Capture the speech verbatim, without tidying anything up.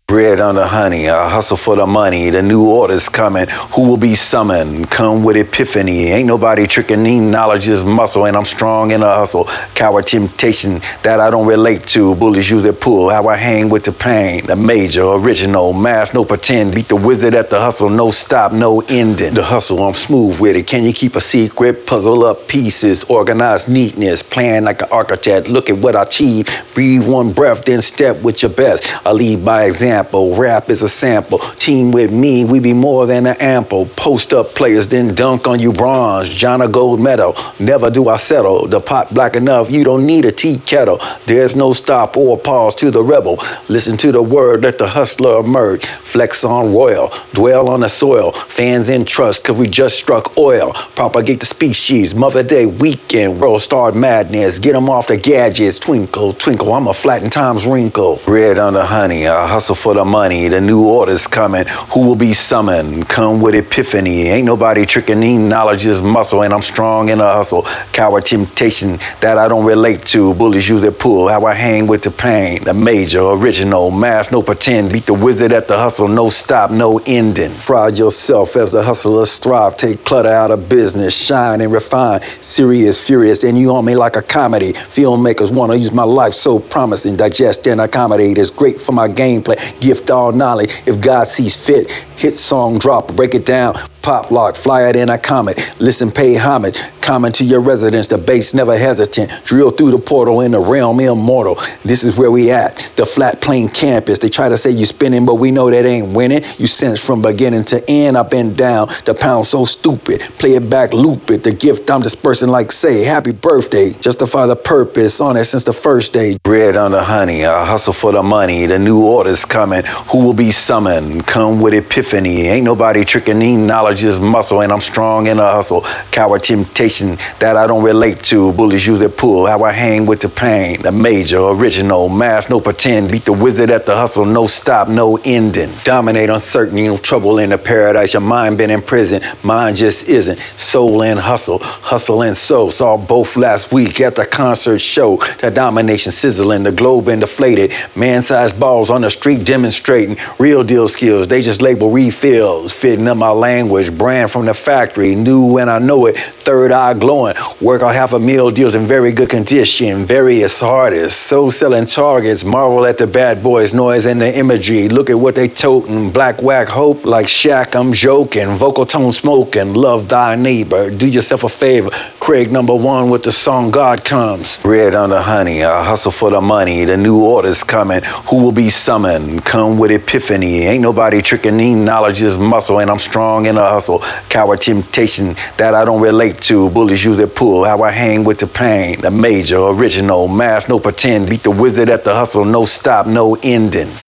Bread under honey, I hustle for the money, the new order's coming, who will be summoned, come with epiphany, ain't nobody tricking me, knowledge is muscle, and I'm strong in a hustle, coward temptation that I don't relate to, bullies use it pull, how I hang with the pain, the major, original, mass, no pretend, beat the wizard at the hustle, no stop, no ending, the hustle, I'm smooth with it, can you keep a secret, puzzle up pieces, organized neatness, plan like an architect, look at what I achieve, breathe one breath, then step with your best, I lead by example. Rap is a sample. Team with me, we be more than an ample. Post up players, then dunk on you bronze. John a gold medal. Never do I settle. The pot black enough, you don't need a tea kettle. There's no stop or pause to the rebel. Listen to the word, let the hustler emerge. Flex on royal, dwell on the soil. Fans in trust, cause we just struck oil. Propagate the species, Mother Day weekend. World star madness, get them off the gadgets. Twinkle, twinkle, I'm a flatten times wrinkle. Bread under honey, I hustle for the money, the new order's coming, who will be summoned, come with epiphany, ain't nobody tricking me, knowledge is muscle, and I'm strong in a hustle, coward temptation that I don't relate to, bullies use it pull, how I hang with the pain, the major, original, mass, no pretend, beat the wizard at the hustle, no stop, no ending, pride yourself as a hustler, strive, take clutter out of business, shine and refine, serious, furious, and you on me like a comedy, filmmakers want to use my life so promising, digest and accommodate, it's great for my gameplay, gift all knowledge, if God sees fit, hit song drop, break it down, pop lock, fly it in a comet, listen, pay homage, comment to your residence, the bass never hesitant, drill through the portal in the realm immortal, this is where we at, the flat plane campus, they try to say you spinning, but we know that ain't winning, you sense from beginning to end, up and down, the pound so stupid, play it back, loop it, the gift I'm dispersing like say, happy birthday, justify the purpose on it since the first day, bread under honey, I hustle for the money, the new order's coming, who will be summoned, come with epiphany, ain't nobody tricking me, knowledge is muscle, and I'm strong in a hustle, coward temptation that I don't relate to, bullies use it pull, how I hang with the pain, the major, original, mass, no pretend, beat the wizard at the hustle, no stop, no ending, dominate uncertainty, no trouble in the paradise, your mind been in prison, mine just isn't, soul and hustle, hustle and soul, saw both last week at the concert show, the domination sizzling, the globe inflated, man-sized balls on the street demonstrating, real deal skills, they just label refills, fitting up my language, brand from the factory, new when I know it, third eye glowing, work out half a meal deals in very good condition, various artists, so selling targets, marvel at the bad boys, noise and the imagery, look at what they toting, black whack hope, like Shaq, I'm joking, vocal tone smoking, love thy neighbor, do yourself a favor, Craig number one with the song God Comes, bread under honey, I hustle for the money, the new order's coming, who will be summoned, come with epiphany, ain't nobody tricking me, knowledge is muscle, and I'm strong in a hustle, coward temptation that I don't relate to, bullies use it pull, how I hang with the pain, the major, original, mass, no pretend, beat the wizard at the hustle, no stop, no ending.